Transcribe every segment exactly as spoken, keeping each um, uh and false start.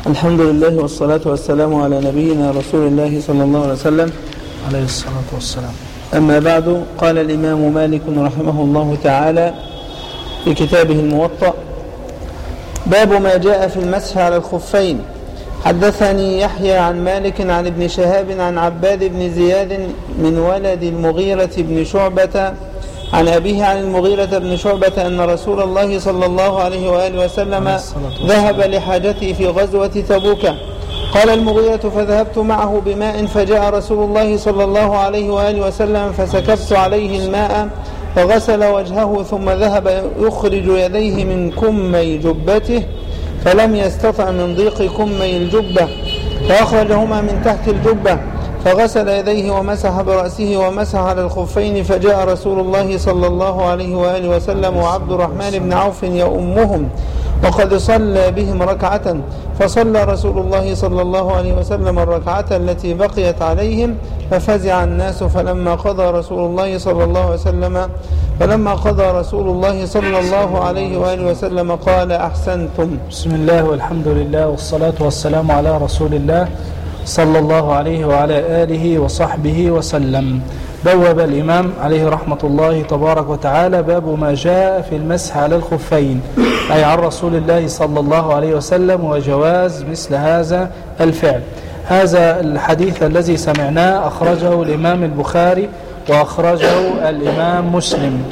الحمد لله والصلاة والسلام على نبينا رسول الله صلى الله عليه وسلم عليه الصلاة والسلام. أما بعد، قال الإمام مالك رحمه الله تعالى في كتابه الموطأ: باب ما جاء في المسح على الخفين. حدثني يحيى عن مالك عن ابن شهاب عن عباد بن زياد من ولد المغيرة بن شعبة عن أبيه عن المغيرة بن شعبة أن رسول الله صلى الله عليه وآله وسلم ذهب لحاجته في غزوة تبوك. قال المغيرة: فذهبت معه بماء، فجاء رسول الله صلى الله عليه وآله وسلم فسكبت عليه الماء فغسل وجهه، ثم ذهب يخرج يديه من كمي جبته فلم يستطع من ضيق كمي الجبة، فأخرجهما من تحت الجبة فغسل يديه ومسح برأسه ومسح على الخفين. فجاء رسول الله صلى الله عليه وآله وسلم وعبد الرحمن بن عوف يؤمهم وقد صلى بهم ركعة، فصلى رسول الله صلى الله عليه وسلم الركعة التي بقيت عليهم، ففزع الناس. فلما قضى رسول الله صلى الله عليه وسلم فلما قضى رسول الله صلى الله عليه وآله وسلم قال: أحسنتم. بسم الله والحمد لله والصلاة والسلام على رسول الله صلى الله عليه وعلى آله وصحبه وسلم. بوب الإمام عليه رحمة الله تبارك وتعالى باب ما جاء في المسح على الخفين، أي عن رسول الله صلى الله عليه وسلم وجواز مثل هذا الفعل. هذا الحديث الذي سمعناه أخرجه الإمام البخاري وأخرجه الإمام مسلم،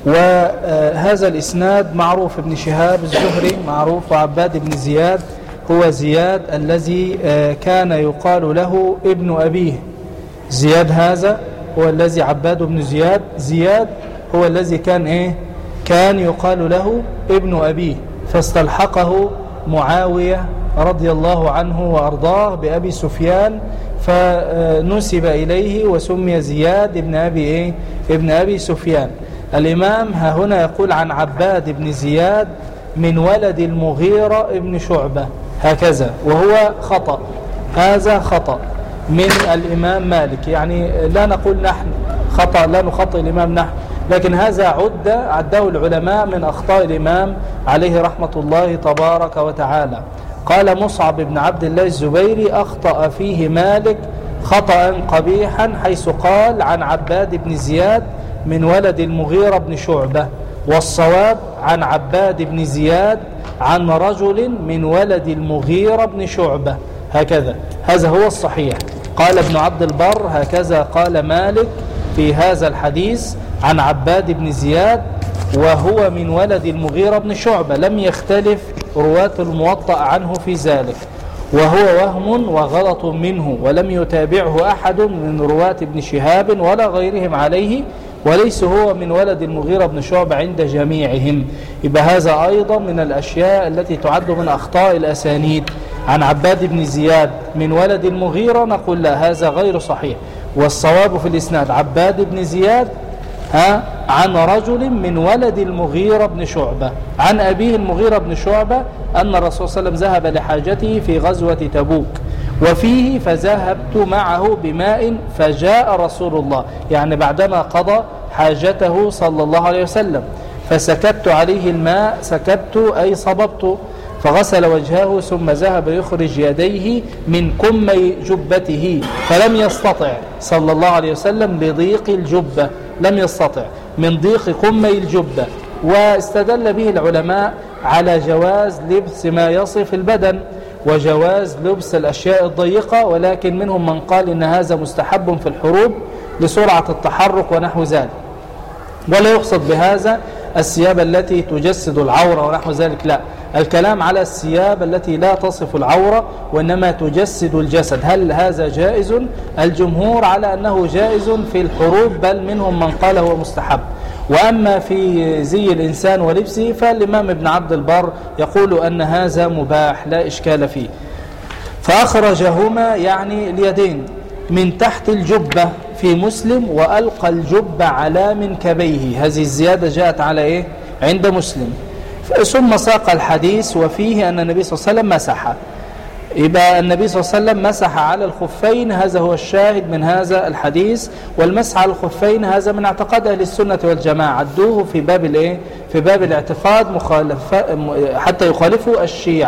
وهذا الإسناد معروف ابن شهاب الزهري معروف، وعباد بن زياد هو زياد الذي كان يقال له ابن أبيه. زياد هذا هو الذي عباد بن زياد زياد هو الذي كان إيه كان يقال له ابن أبيه، فاستلحقه معاوية رضي الله عنه وأرضاه بأبي سفيان، فنسب إليه وسمي زياد ابن أبي إيه ابن أبي سفيان. الإمام ها هنا يقول عن عباد بن زياد من ولد المغيرة ابن شعبة هكذا، وهو خطأ، هذا خطأ من الإمام مالك، يعني لا نقول نحن خطأ، لا نخطئ الإمام نحن، لكن هذا عد عده العلماء من أخطاء الإمام عليه رحمة الله تبارك وتعالى. قال مصعب بن عبد الله الزبيري: أخطأ فيه مالك خطأ قبيحا حيث قال عن عباد بن زياد من ولد المغيرة بن شعبة، والصواب عن عباد بن زياد عن رجل من ولد المغيرة بن شعبة هكذا، هذا هو الصحيح. قال ابن عبد البر: هكذا قال مالك في هذا الحديث عن عباد بن زياد وهو من ولد المغيرة بن شعبة، لم يختلف رواة الموطأ عنه في ذلك، وهو وهم وغلط منه، ولم يتابعه أحد من رواة ابن شهاب ولا غيرهم عليه، وليس هو من ولد المغيرة بن شعبة عند جميعهم. يبقى هذا أيضا من الأشياء التي تعد من أخطاء الأسانيد. عن عباد بن زياد من ولد المغيرة نقول لا، هذا غير صحيح، والصواب في الإسناد عباد بن زياد ها عن رجل من ولد المغيرة بن شعبة عن أبيه المغيرة بن شعبة أن الرسول صلى الله عليه وسلم ذهب لحاجته في غزوة تبوك، وفيه فذهبت معه بماء فجاء رسول الله، يعني بعدما قضى حاجته صلى الله عليه وسلم، فسكبت عليه الماء، سكبت أي صببت، فغسل وجهه ثم ذهب يخرج يديه من كمي جبته، فلم يستطع صلى الله عليه وسلم لضيق الجبة، لم يستطع من ضيق كمي الجبة. واستدل به العلماء على جواز لبس ما يصف البدن وجواز لبس الأشياء الضيقة، ولكن منهم من قال إن هذا مستحب في الحروب لسرعة التحرك ونحو ذلك، ولا يقصد بهذا الثياب التي تجسد العورة ونحو ذلك، لا، الكلام على الثياب التي لا تصف العورة وإنما تجسد الجسد. هل هذا جائز؟ الجمهور على أنه جائز في الحروب، بل منهم من قال هو مستحب. وأما في زي الإنسان ولبسه فالإمام ابن عبد البر يقول أن هذا مباح لا إشكال فيه. فأخرجهما يعني اليدين من تحت الجبة في مسلم، وألقى الجبة على منكبيه، هذه الزيادة جاءت على إيه عند مسلم. ثم ساق الحديث وفيه أن النبي صلى الله عليه وسلم مسح، يبقى النبي صلى الله عليه وسلم مسح على الخفين، هذا هو الشاهد من هذا الحديث. والمسح على الخفين هذا من اعتقاد أهل السنة والجماعة، عدوه في باب الايه في باب الاعتقاد مخالفة حتى يخالفوا الشيعة،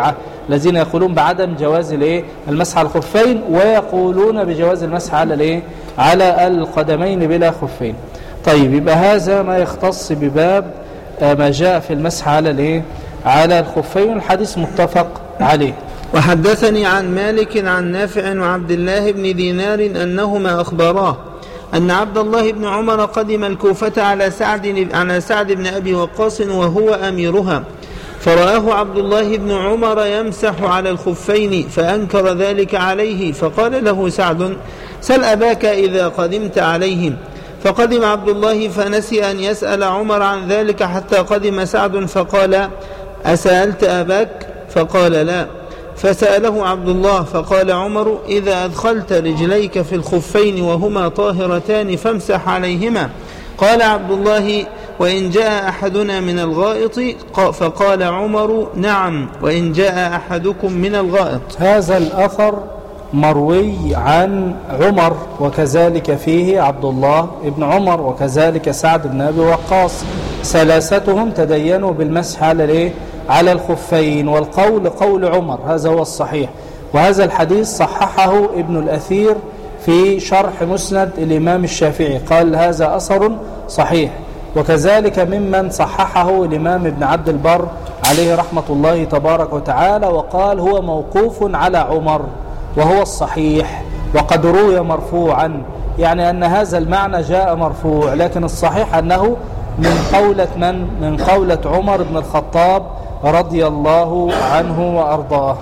الذين يقولون بعدم جواز الايه المسح على الخفين، ويقولون بجواز المسح على الايه على القدمين بلا خفين. طيب، يبقى هذا ما يختص بباب ما جاء في المسح على الايه على الخفين. الحديث متفق عليه. وحدثني عن مالك عن نافع وعبد الله بن دينار أنهما أخبراه أن عبد الله بن عمر قدم الكوفة على سعد على سعد بن أبي وقاص وهو أميرها، فرآه عبد الله بن عمر يمسح على الخفين فأنكر ذلك عليه، فقال له سعد: سل أباك إذا قدمت عليهم. فقدم عبد الله فنسي أن يسأل عمر عن ذلك حتى قدم سعد فقال: أسألت أباك؟ فقال: لا. فسأله عبد الله فقال عمر: إذا أدخلت رجليك في الخفين وهما طاهرتان فامسح عليهما. قال عبد الله: وإن جاء أحدنا من الغائط؟ فقال عمر: نعم، وإن جاء أحدكم من الغائط. هذا الأثر مروي عن عمر، وكذلك فيه عبد الله بن عمر، وكذلك سعد بن أبي وقاص، ثلاثتهم تدينوا بالمسح على الايه على الخفين، والقول قول عمر، هذا هو الصحيح. وهذا الحديث صححه ابن الأثير في شرح مسند الإمام الشافعي، قال هذا أثر صحيح. وكذلك ممن صححه الإمام ابن عبد البر عليه رحمة الله تبارك وتعالى، وقال هو موقوف على عمر وهو الصحيح، وقد روي مرفوعا، يعني أن هذا المعنى جاء مرفوع، لكن الصحيح أنه من قولة من؟ من قولة عمر بن الخطاب رضي الله عنه وأرضاه.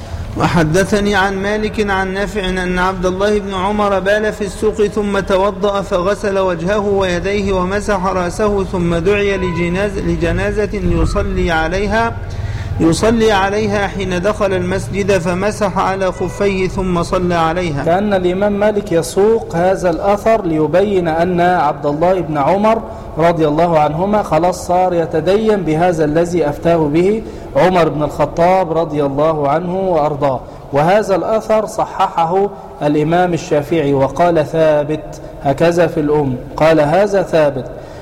وحدثني عن مالك عن نافع أن عبد الله بن عمر بال في السوق ثم توضأ فغسل وجهه ويديه ومسح رأسه، ثم دعي لجناز لجنازة ليصلي عليها يصلي عليها حين دخل المسجد فمسح على خفيه ثم صلى عليها. كأن الإمام مالك يسوق هذا الأثر ليبين أن عبد الله بن عمر رضي الله عنهما خلاص صار يتدين بهذا الذي أفتاه به عمر بن الخطاب رضي الله عنه وأرضاه. وهذا الأثر صححه الإمام الشافعي وقال ثابت، هكذا في الأم قال هذا ثابت.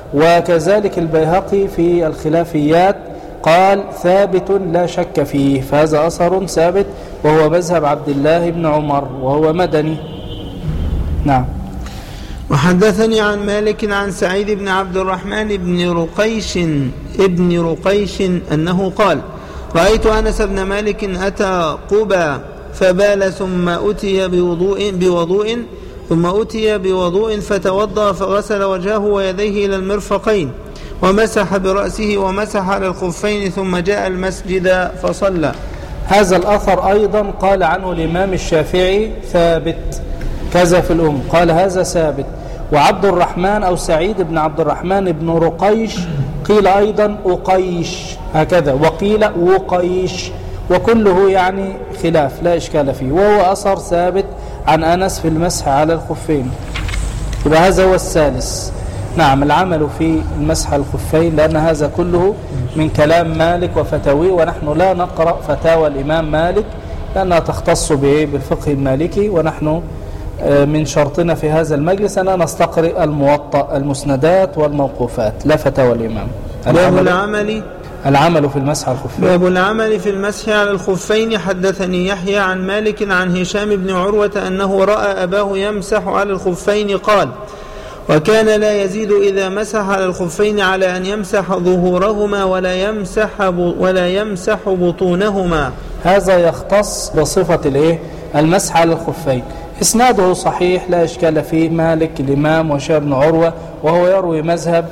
وكذلك البيهقي في الخلافيات قال ثابت لا شك فيه، فهذا أثر ثابت وهو مذهب عبد الله بن عمر وهو مدني. نعم. وحدثني عن مالك عن سعيد بن عبد الرحمن بن رقيش ابن رقيش أنه قال: رأيت أنس بن مالك أتى قبى فبال ثم أتي بوضوء, بوضوء ثم أتي بوضوء فتوضأ فغسل وجهه ويديه إلى المرفقين ومسح برأسه ومسح على الخفين ثم جاء المسجد فصلى. هذا الأثر أيضا قال عنه الإمام الشافعي ثابت، كذا في الأم قال هذا ثابت. وعبد الرحمن أو سعيد بن عبد الرحمن بن رقيش قيل أيضا أقيش هكذا، وقيل وقيش، وكله يعني خلاف لا إشكال فيه، وهو أثر ثابت عن أنس في المسح على الخفين. يبقى هذا هو الثالث. نعم، العمل في المسح على الخفين، لأن هذا كله من كلام مالك وفتاويه، ونحن لا نقرأ فتاوى الإمام مالك لأنها تختص بالفقه المالكي، ونحن من شرطنا في هذا المجلس أننا نستقرئ الموطأ المسندات والموقوفات، لا فتاوى الإمام. باب العمل العمل في المسح على الخفين. باب العمل في المسح على الخفين. حدثني يحيى عن مالك عن هشام بن عروة أنه رأى أباه يمسح على الخفين قال: وكان لا يزيد إذا مسح على الخفين على أن يمسح ظهورهما ولا يمسح ولا يمسح بطونهما. هذا يختص بصفة الايه المسح على الخفين. إسناده صحيح لا إشكال فيه، مالك الإمام وهشام بن عروة، وهو يروي مذهب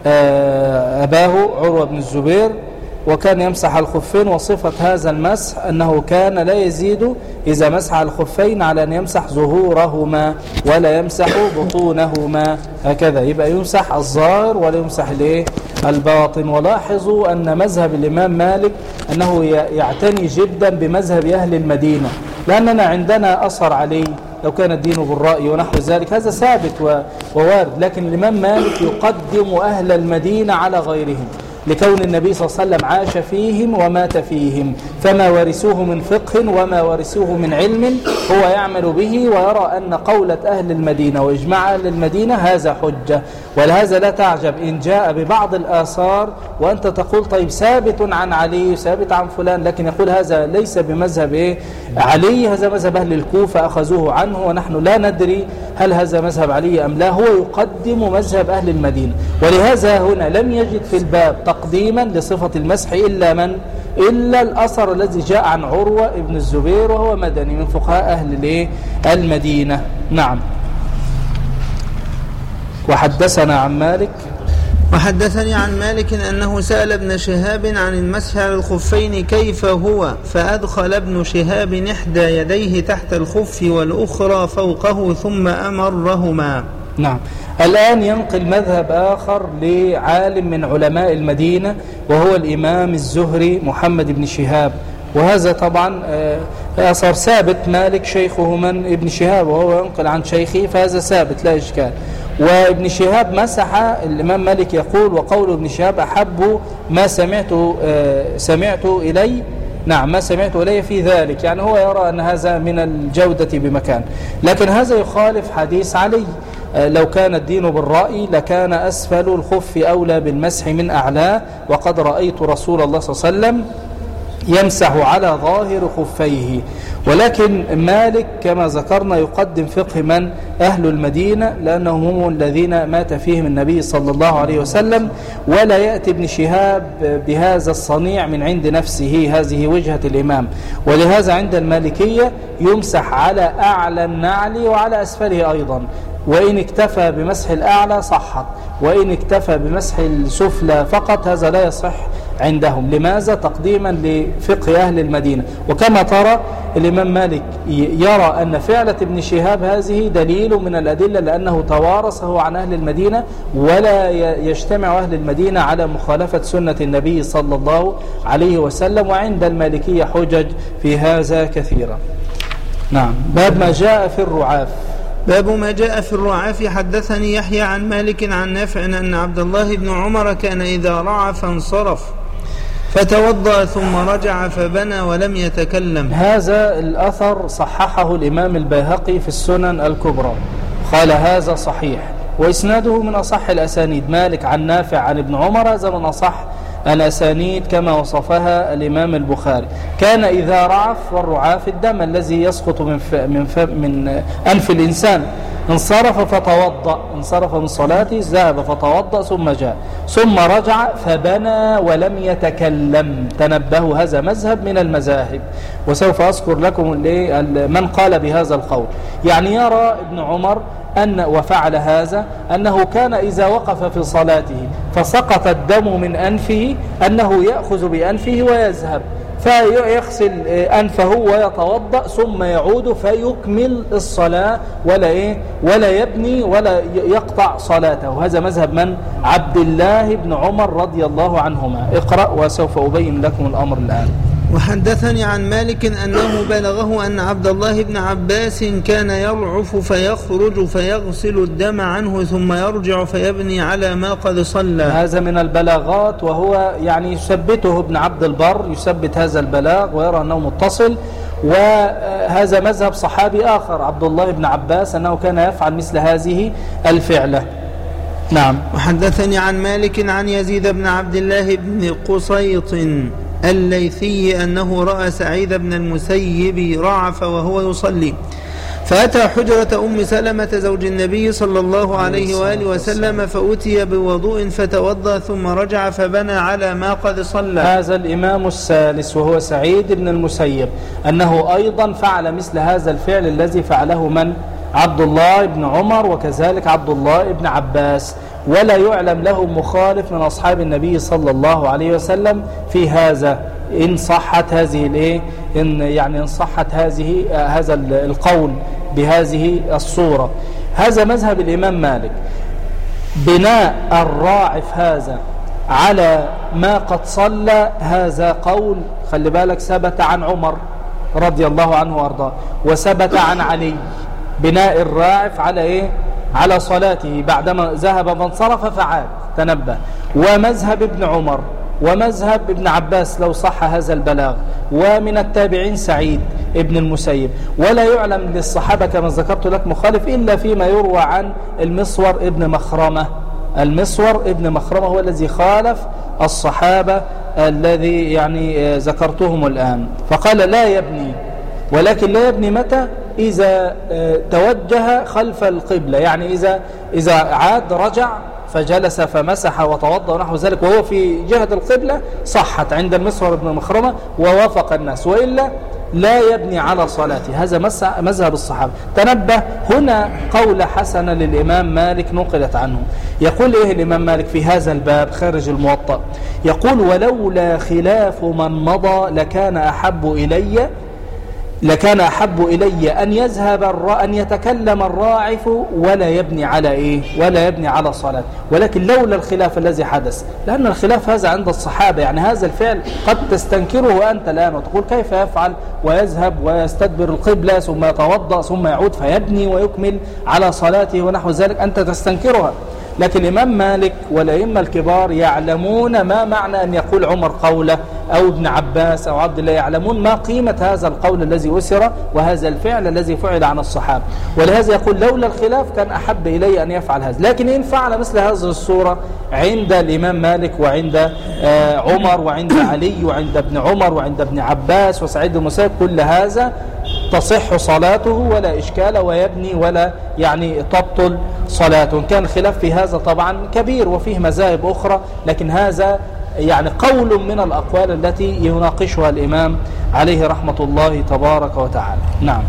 أباه عروة بن الزبير، وكان يمسح الخفين. وصفة هذا المسح أنه كان لا يزيد إذا مسح الخفين على أن يمسح ظهورهما ولا يمسح بطونهما، هكذا يبقى يمسح الظاهر ولا يمسح الباطن. ولاحظوا أن مذهب الإمام مالك أنه يعتني جدا بمذهب أهل المدينة، لأننا عندنا أثر عليه لو كان الدين بالرأي ونحو ذلك، هذا ثابت ووارد، لكن الإمام مالك يقدم أهل المدينة على غيرهم، لكون النبي صلى الله عليه وسلم عاش فيهم ومات فيهم، فما ورثوه من فقه وما ورثوه من علم هو يعمل به، ويرى أن قولة أهل المدينة وإجماع أهل المدينة هذا حجة. ولهذا لا تعجب إن جاء ببعض الآثار وأنت تقول طيب ثابت عن علي ثابت عن فلان، لكن يقول هذا ليس بمذهب إيه علي، هذا مذهب أهل الكوفة أخذوه عنه، ونحن لا ندري هل هذا مذهب علي أم لا. هو يقدم مذهب أهل المدينة، ولهذا هنا لم يجد في الباب تقديما لصفة المسح إلا من إلا الأثر الذي جاء عن عروة ابن الزبير وهو مدني من فقهاء أهل المدينة. نعم. وحدثنا عن مالك وحدثني عن مالك أنه سأل ابن شهاب عن المسح على الخفين كيف هو، فأدخل ابن شهاب إحدى يديه تحت الخف والأخرى فوقه ثم أمرهما. نعم. الآن ينقل مذهب آخر لعالم من علماء المدينة وهو الإمام الزهري محمد بن شهاب، وهذا طبعا أثر ثابت، مالك شيخه من ابن شهاب وهو ينقل عن شيخه، فهذا ثابت لا إشكال. وابن شهاب مسح، الإمام مالك يقول وقول ابن شهاب أحب ما سمعت سمعت إلي نعم ما سمعت إلي في ذلك، يعني هو يرى أن هذا من الجودة بمكان، لكن هذا يخالف حديث علي لو كان الدين بالرأي لكان أسفل الخف أولى بالمسح من أعلاه، وقد رأيت رسول الله صلى الله عليه وسلم يمسح على ظاهر خفيه. ولكن مالك كما ذكرنا يقدم فقه من أهل المدينة، لأنهم هم الذين مات فيهم النبي صلى الله عليه وسلم، ولا يأتي ابن شهاب بهذا الصنيع من عند نفسه، هذه وجهة الإمام. ولهذا عند المالكية يمسح على أعلى النعل وعلى أسفله أيضا، وإن اكتفى بمسح الأعلى صحت، وإن اكتفى بمسح السفلى فقط هذا لا يصح عندهم. لماذا؟ تقديما لفقه أهل المدينة. وكما ترى الإمام مالك يرى أن فعلة ابن شهاب هذه دليل من الأدلة، لأنه توارثه عن أهل المدينة، ولا يجتمع أهل المدينة على مخالفة سنة النبي صلى الله عليه وسلم. وعند المالكية حجج في هذا كثيرا. نعم. باب ما جاء في الرعاف. باب ما جاء في الرعاف. حدثني يحيى عن مالك عن نافع أن عبد الله بن عمر كان إذا رعف انصرف فتوضأ ثم رجع فبنى ولم يتكلم. هذا الأثر صححه الإمام البيهقي في السنن الكبرى، قال هذا صحيح، وإسناده من أصح الأسانيد. مالك عن نافع عن ابن عمر هذا من أصح الأسانيد كما وصفها الإمام البخاري. كان إذا رعف، والرعاف الدم الذي يسقط من ف... من, ف... من أنف الإنسان، انصرف فتوضأ، انصرف من صلاته ذهب فتوضأ ثم جاء ثم رجع فبنى ولم يتكلم. تنبهوا، هذا مذهب من المذاهب، وسوف أذكر لكم من قال بهذا القول. يعني يرى ابن عمر أن وفعل هذا أنه كان إذا وقف في صلاته فسقط الدم من أنفه أنه يأخذ بأنفه ويذهب فيغسل أنفه ويتوضأ ثم يعود فيكمل الصلاة ولا إيه ولا يبني ولا يقطع صلاته. هذا مذهب من؟ عبد الله بن عمر رضي الله عنهما. اقرأ وسوف أبين لكم الأمر الآن. وحدثني عن مالك أنه بلغه أن عبد الله بن عباس كان يرعف فيخرج فيغسل الدم عنه ثم يرجع فيبني على ما قد صلى. هذا من البلاغات، وهو يعني يثبته ابن عبد البر، يثبت هذا البلاغ ويرى أنه متصل. وهذا مذهب صحابي آخر عبد الله بن عباس أنه كان يفعل مثل هذه الفعلة. نعم. وحدثني عن مالك عن يزيد بن عبد الله بن قصيط الليثي أنه رأى سعيد بن المسيب رعف وهو يصلي، فأتى حجرة أم سلمة زوج النبي صلى الله عليه وآله وسلم فأتي بوضوء فتوضأ ثم رجع فبنى على ما قد صلى. هذا الإمام الثالث وهو سعيد بن المسيب أنه أيضا فعل مثل هذا الفعل الذي فعله من؟ عبد الله بن عمر، وكذلك عبد الله بن عباس، ولا يعلم له مخالف من أصحاب النبي صلى الله عليه وسلم في هذا، إن صحت هذه الإيه إن يعني إن صحت هذه هذا القول بهذه الصورة. هذا مذهب الإمام مالك. بناء الراعف هذا على ما قد صلى هذا قول، خلي بالك، ثبت عن عمر رضي الله عنه وارضاه، وثبت عن علي. بناء الراعف على إيه؟ على صلاته بعدما ذهب فانصرف فعاد. تنبه. ومذهب ابن عمر ومذهب ابن عباس لو صح هذا البلاغ، ومن التابعين سعيد ابن المسيب. ولا يعلم للصحابة كما ذكرت لك مخالف إلا فيما يروى عن المسور ابن مخرمة. المسور ابن مخرمة هو الذي خالف الصحابة الذي يعني ذكرتهم الآن، فقال لا يبني، ولكن لا يبني متى؟ إذا توجه خلف القبلة، يعني إذا إذا عاد رجع فجلس فمسح وتوضأ ونحو ذلك وهو في جهة القبلة صحت عند المسور بن مخرمة ووافق الناس، وإلا لا يبني على صلاته. هذا مذهب الصحابة. تنبه، هنا قول حسن للإمام مالك نقلت عنه. يقول إيه الإمام مالك في هذا الباب خارج الموطأ؟ يقول ولولا خلاف من مضى لكان أحب إلي لكان أحب إلي أن يذهب الرا... أن يتكلم الراعف ولا يبني على إيه ولا يبني على صلاة، ولكن لولا الخلاف الذي حدث، لأن الخلاف هذا عند الصحابة، يعني هذا الفعل قد تستنكره أنت الآن وتقول كيف يفعل ويذهب ويستدبر القبلة ثم يتوضأ ثم يعود فيبني ويكمل على صلاته ونحو ذلك، أنت تستنكرها. لكن الإمام مالك والأئمة الكبار يعلمون ما معنى أن يقول عمر قوله أو ابن عباس أو عبد الله، يعلمون ما قيمة هذا القول الذي أسر وهذا الفعل الذي فعل عن الصحابة، ولهذا يقول لولا الخلاف كان أحب إلي أن يفعل هذا. لكن إن فعل مثل هذه الصورة عند الإمام مالك وعند عمر وعند علي وعند ابن عمر وعند ابن عباس وسعيد بن المسيب، كل هذا تصح صلاته ولا إشكال ويبني ولا يعني تبطل صلاته. كان الخلاف في هذا طبعا كبير وفيه مذاهب أخرى، لكن هذا يعني قول من الأقوال التي يناقشها الإمام عليه رحمة الله تبارك وتعالى. نعم.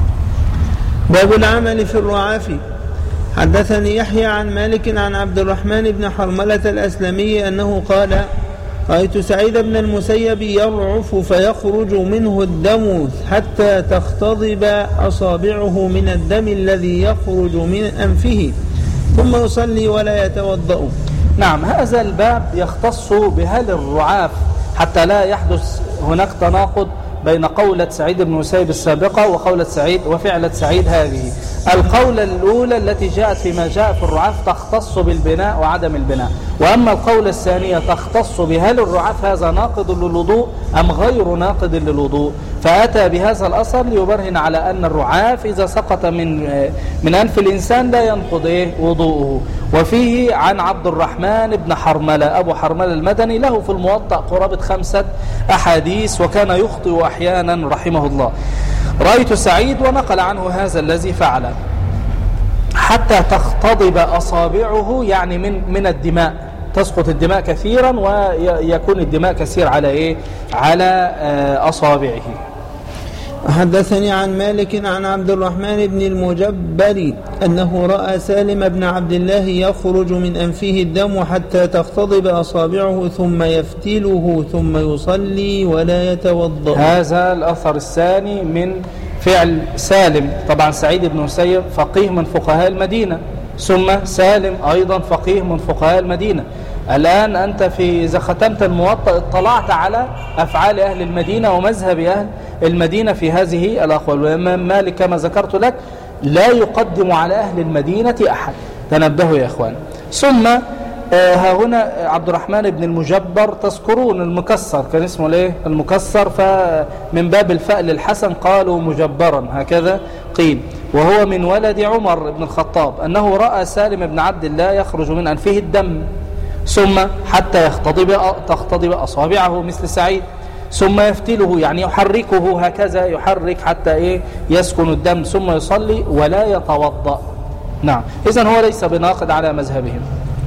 باب العمل في الرعاف. حدثني يحيى عن مالك عن عبد الرحمن بن حرملة الأسلمي أنه قال رأيت سعيد بن المسيب يرعف فيخرج منه الدم حتى تختضب أصابعه من الدم الذي يخرج من أنفه ثم يصلي ولا يتوضأ. نعم، هذا الباب يختص بهل الرعاف، حتى لا يحدث هناك تناقض بين قولة سعيد بن المسيب السابقة وقولة سعيد وفعلة سعيد هذه. القولة الأولى التي جاءت فيما جاء في الرعاف تختص بالبناء وعدم البناء، وأما القولة الثانية تختص بهل الرعاف هذا ناقض للوضوء أم غير ناقض للوضوء، فأتى بهذا الأثر ليبرهن على أن الرعاف إذا سقط من من أنف الإنسان لا ينقض إيه وضوءه. وفيه عن عبد الرحمن بن حرملة أبو حرملة المدني، له في الموطأ قرابة خمسة أحاديث وكان يخطئ أحيانا رحمه الله. رأيت سعيد ونقل عنه هذا الذي فعل حتى تختضب أصابعه، يعني من من الدماء، تسقط الدماء كثيرا ويكون الدماء كثير على إيه على أصابعه. حدثني عن مالك عن عبد الرحمن بن المجبر أنه رأى سالم بن عبد الله يخرج من أنفه الدم حتى تختضب أصابعه ثم يفتله ثم يصلي ولا يتوضأ. هذا الأثر الثاني من فعل سالم. طبعا سعيد بن المسيب فقيه من فقهاء المدينة، ثم سالم أيضا فقيه من فقهاء المدينة. الآن أنت في إذا ختمت الموطأ اطلعت على أفعال أهل المدينة ومذهب أهل المدينة في هذه الأقوال. والإمام مالك كما ذكرت لك لا يقدم على أهل المدينة أحد، تنبهوا يا إخوان. ثم ها هنا عبد الرحمن بن المجبر، تذكرون المكسر كان اسمه ليه المكسر، فمن باب الفأل الحسن قالوا مجبرا هكذا قيل، وهو من ولد عمر بن الخطاب أنه رأى سالم بن عبد الله يخرج من أنفه الدم ثم حتى يختضب تختضب أصابعه مثل سعيد ثم يفتله، يعني يحركه هكذا، يحرك حتى إيه يسكن الدم ثم يصلي ولا يتوضأ. نعم، إذن هو ليس بناقض على مذهبهم.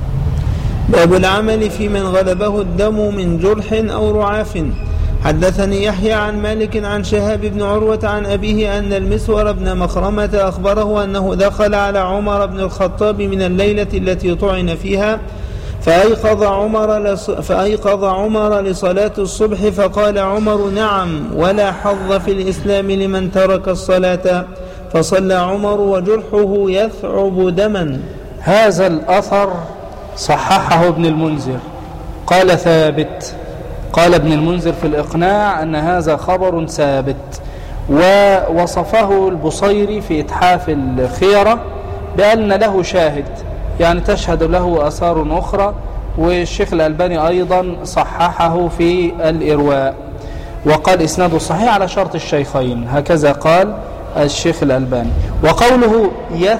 باب العمل في من غلبه الدم من جرح أو رعاف. حدثني يحيى عن مالك عن شهاب بن عروة عن أبيه أن المسور بن مخرمة أخبره أنه دخل على عمر بن الخطاب من الليلة التي طعن فيها فأيقظ عمر, لص... فأيقظ عمر لصلاة الصبح فقال عمر نعم ولا حظ في الإسلام لمن ترك الصلاة، فصلى عمر وجرحه يثعب دما. هذا الأثر صححه ابن المنذر قال ثابت، قال ابن المنذر في الإقناع أن هذا خبر ثابت، ووصفه البصيري في إتحاف الخيرة بأن له شاهد، يعني تشهد له آثار أخرى والشيخ الألباني أيضا صححه في الإرواء وقال إسناده صحيح على شرط الشيخين، هكذا قال الشيخ الألباني. وقوله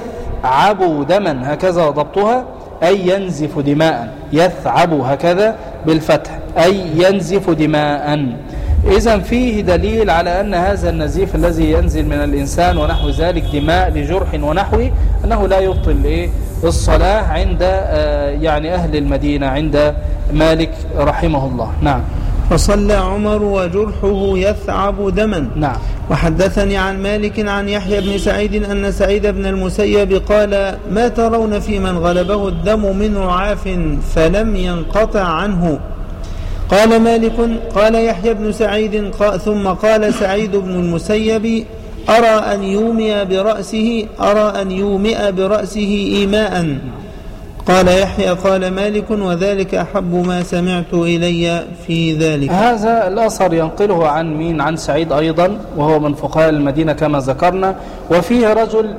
يثعب دما هكذا ضبطها أي ينزف دماء، يثعب هكذا بالفتح أي ينزف دماء. إذن فيه دليل على أن هذا النزيف الذي ينزل من الإنسان ونحو ذلك دماء لجرح ونحوه أنه لا يبطل الصلاة عند يعني أهل المدينة عند مالك رحمه الله. نعم. فصلى عمر وجرحه يثعب دما. نعم. وحدثني عن مالك عن يحيى بن سعيد أن سعيد بن المسيب قال ما ترون في من غلبه الدم من رعاف فلم ينقطع عنه؟ قال مالك قال يحيى بن سعيد ثم قال سعيد بن المسيب أرى أن يومئ برأسه أرى أن يومئ برأسه إيماء. قال يحيى قال مالك وذلك أحب ما سمعت إلي في ذلك. هذا الأثر ينقله عن مين؟ عن سعيد أيضا وهو من فقهاء المدينة كما ذكرنا، وفيه رجل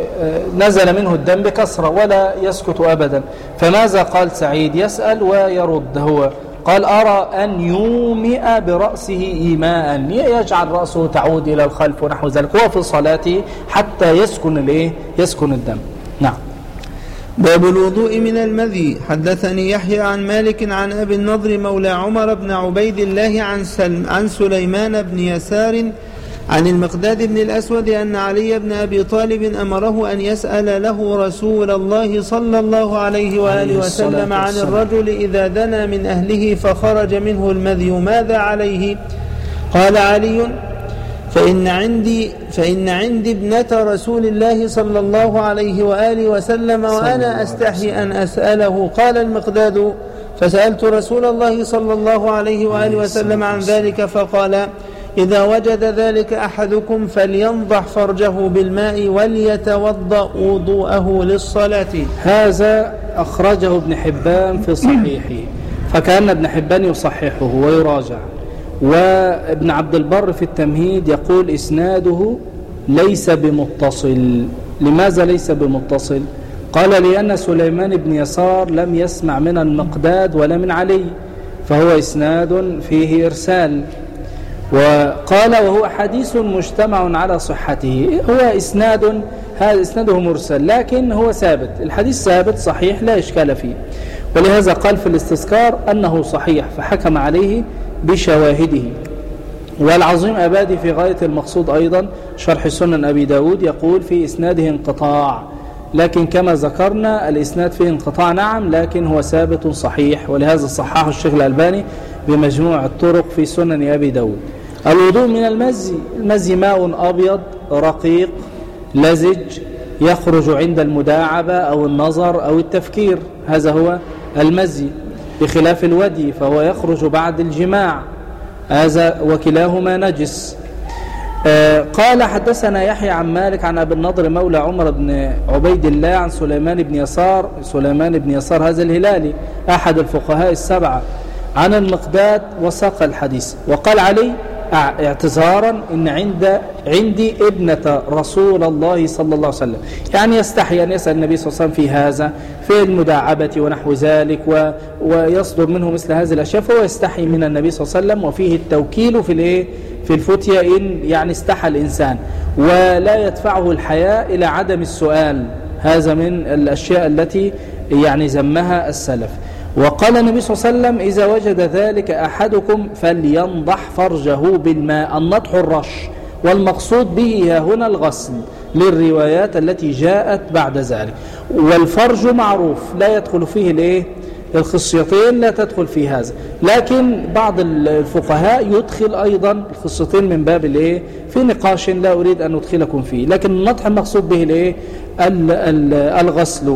نزل منه الدم بكثرة ولا يسكت أبدا، فماذا قال سعيد؟ يسأل ويرد هو، قال أرى أن يومئ برأسه إيماء، يجعل رأسه تعود إلى الخلف ونحو ذلك، هو في صلاته حتى يسكن الإيه؟ يسكن الدم. نعم. باب الوضوء من المذي. حدثني يحيى عن مالك عن أبي النضر مولى عمر بن عبيد الله عن, عن سليمان بن يسار عن المقداد بن الأسود أن علي بن أبي طالب أمره أن يسأل له رسول الله صلى الله عليه وآله وسلم عن الرجل إذا دنا من أهله فخرج منه المذي ماذا عليه؟ قال علي فإن عندي, فإن عندي ابنة رسول الله صلى الله عليه وآله وسلم وأنا أستحي أن أسأله. قال المقداد فسألت رسول الله صلى الله عليه وآله وسلم عن ذلك فقال إذا وجد ذلك أحدكم فلينضح فرجه بالماء وليتوضأ وضوءه للصلاة. هذا أخرجه ابن حبان في صحيحه، فكان ابن حبان يصححه ويراجع. وابن عبد البر في التمهيد يقول إسناده ليس بمتصل. لماذا ليس بمتصل؟ قال لأن سليمان بن يسار لم يسمع من المقداد ولا من علي، فهو إسناد فيه إرسال. وقال وهو حديث مجتمع على صحته، هو إسناد هذا إسناده مرسل لكن هو ثابت، الحديث ثابت صحيح لا إشكال فيه، ولهذا قال في الاستذكار أنه صحيح فحكم عليه بشواهده. والعظيم أبادي في غاية المقصود أيضا شرح سنن أبي داود يقول في إسناده انقطاع، لكن كما ذكرنا الإسناد فيه انقطاع نعم لكن هو ثابت صحيح، ولهذا صححه الشيخ الألباني بمجموع الطرق في سنن أبي داود. الوضوء من المزي، المزي ماء أبيض رقيق لزج يخرج عند المداعبة أو النظر أو التفكير، هذا هو المزي، بخلاف الودي فهو يخرج بعد الجماع، هذا وكلاهما نجس. آه قال حدثنا يحيى عن مالك عن أبي النضر مولى عمر بن عبيد الله عن سليمان بن يسار، سليمان بن يسار هذا الهلالي أحد الفقهاء السبعة، عن المقداد وساق الحديث. وقال علي اعتذارا إن عند عندي ابنة رسول الله صلى الله عليه وسلم، يعني يستحي أن يسأل النبي صلى الله عليه وسلم في هذا في المداعبة ونحو ذلك و ويصدر منه مثل هذه الأشياء، فهو يستحي من النبي صلى الله عليه وسلم، وفيه التوكيل في الايه في الفتية إن يعني استحى الإنسان، ولا يدفعه الحياء إلى عدم السؤال، هذا من الأشياء التي يعني ذمها السلف. وقال النبي صلى الله عليه وسلم إذا وجد ذلك أحدكم فلينضح فرجه بالماء، النضح الرش، والمقصود به هنا الغسل للروايات التي جاءت بعد ذلك. والفرج معروف لا يدخل فيه الايه الخصيتين، لا تدخل في هذا، لكن بعض الفقهاء يدخل أيضا الخصيتين من باب الايه في نقاش لا أريد أن أدخلكم فيه، لكن النضح المقصود به الايه الغسل.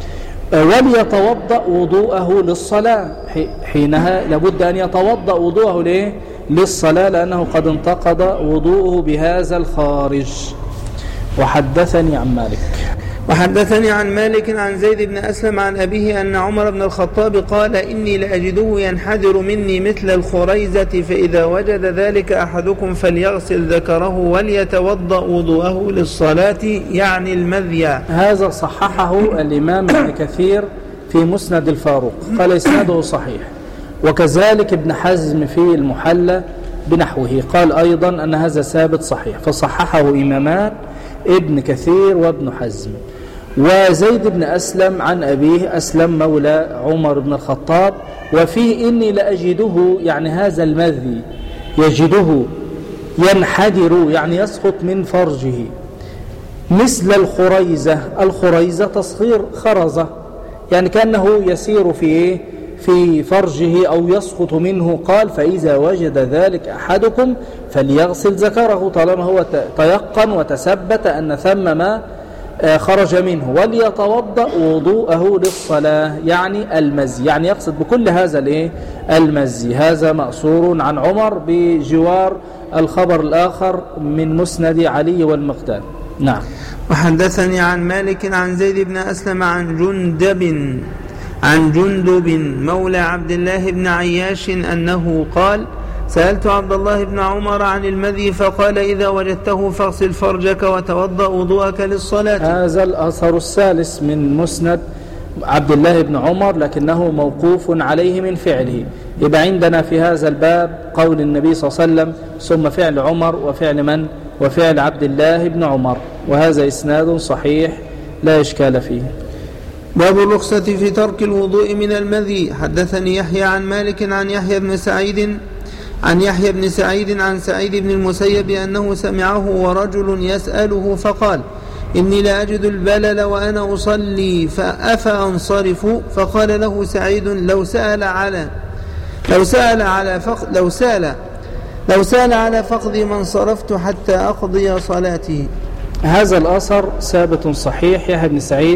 وليتوضأ وضوءه للصلاة، حينها لابد أن يتوضأ وضوءه ليه؟ للصلاة، لأنه قد انتقض وضوءه بهذا الخارج. وحدثني عن مالك وحدثني عن مالك عن زيد بن أسلم عن أبيه أن عمر بن الخطاب قال إني لأجده ينحدر مني مثل الخريزة، فإذا وجد ذلك أحدكم فليغسل ذكره وليتوضأ وضوءه للصلاة، يعني المذي. هذا صححه الإمام ابن كثير في مسند الفاروق قال إسناده صحيح، وكذلك ابن حزم في المحلى بنحوه قال أيضا أن هذا ثابت صحيح، فصححه إمامان ابن كثير وابن حزم. وزيد بن أسلم عن أبيه أسلم مولى عمر بن الخطاب، وفيه إني لأجده، يعني هذا المذي يجده ينحدر يعني يسقط من فرجه مثل الخريزة. الخريزة تصغير خرزة، يعني كأنه يسير في في فرجه أو يسقط منه. قال فإذا وجد ذلك أحدكم فليغسل ذكره، طالما هو تيقن وتثبت أن ثم ما خرج منه، وليتوضأ وضوءه للصلاة، يعني المزي، يعني يقصد بكل هذا الايه المزي. هذا مأثور عن عمر بجوار الخبر الآخر من مسند علي والمقداد. نعم. وحدثني عن مالك عن زيد بن أسلم عن جندب عن جندب مولى عبد الله بن عياش أنه قال سألت عبد الله بن عمر عن المذي فقال إذا وجدته فاغسل فرجك وتوضأ وضوءك للصلاة. هذا الأثر الثالث من مسند عبد الله بن عمر، لكنه موقوف عليه من فعله. يبقى عندنا في هذا الباب قول النبي صلى الله عليه وسلم ثم فعل عمر وفعل من؟ وفعل عبد الله بن عمر، وهذا إسناد صحيح لا إشكال فيه. باب الرخصة في ترك الوضوء من المذي. حدثني يحيى عن مالك عن يحيى بن سعيد عن يحيى بن سعيد عن سعيد بن المسيب أنه سمعه ورجل يسأله فقال إني لا أجد البلل وأنا أصلي فأفأنصرف؟ فقال له سعيد لو سأل على لو سأل على فقد لو سأل لو سأل على فقدي ما انصرفت حتى أقضي صلاتي. هذا الأثر ثابت صحيح. يحيى بن سعيد